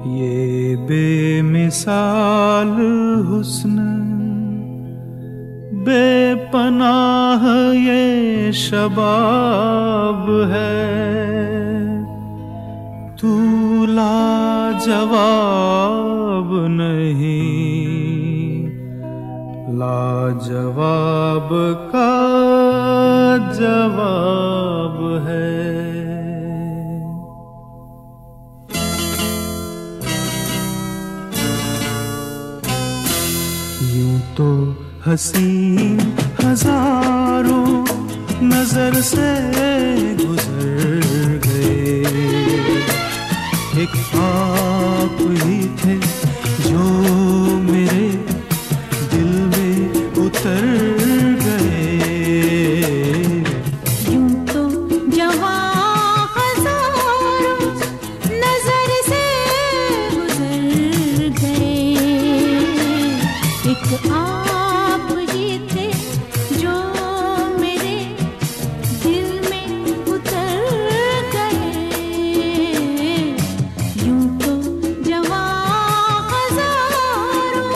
ये बेमिसाल हुस्न, बेपनाह ये शबाब है, तू लाजवाब नहीं, लाजवाब का जवाब है। यूं तो हसीन हजारों नजर से गुजर गए, एक आप ही थे जो मेरे दिल में उतर गए। यूं तो जवां हजारों नजर से गुजर गए, एक आप ही थे जो मेरे दिल में उतर गए। यूं तो जवां हजारों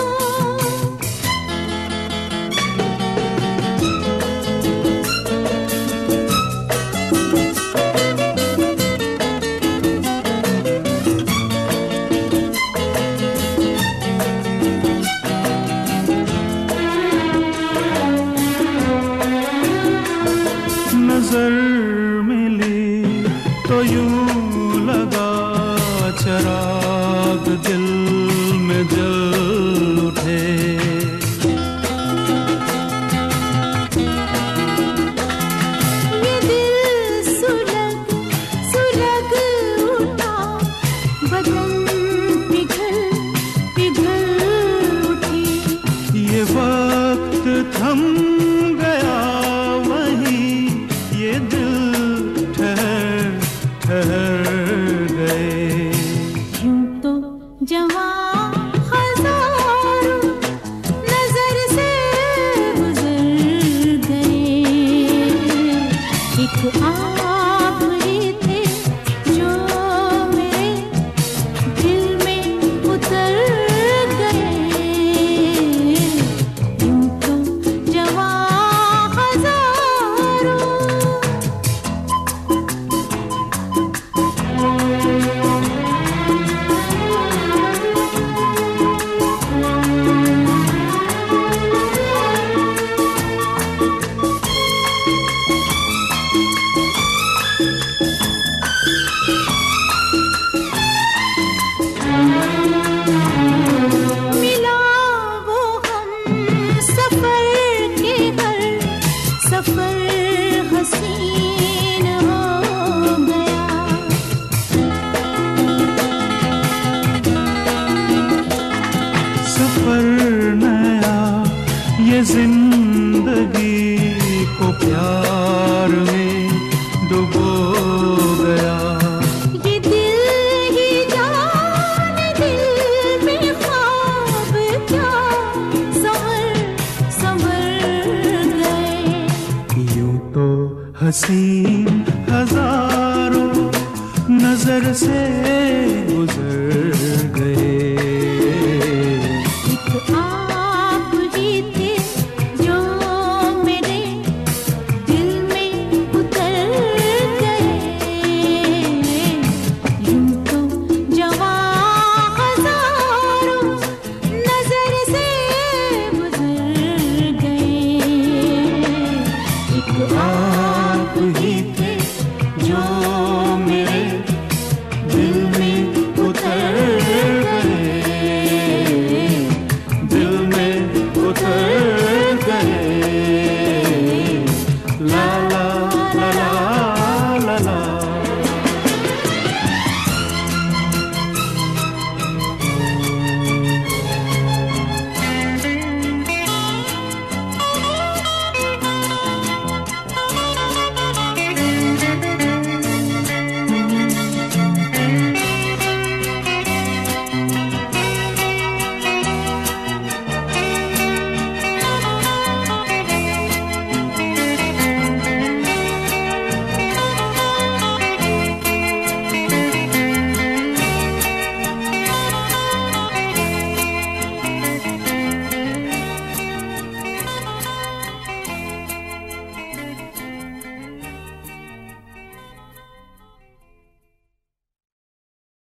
नजर मिली तो यूं लगा चराग दिल में जल उठे। ये दिल सुलग सुलग उठा, बदन पिघल पिघल उठी। ये वक्त थम गया वहीं, ये दिल ठहर ठहर गए। यूं तो जवां हजारों नजर से गुजर गए, एक आप ही थे जो मेरे दिल में उतर गए। यूं तो जवां हजारों मिला वो हम सफर के हर सफर हसीन हो गया। सफर नया ये जिंदगी को प्यार में डुबो गया। ये दिल ही जाने दिल में ख्वाब क्या संवर संवर गए। यूं तो हसी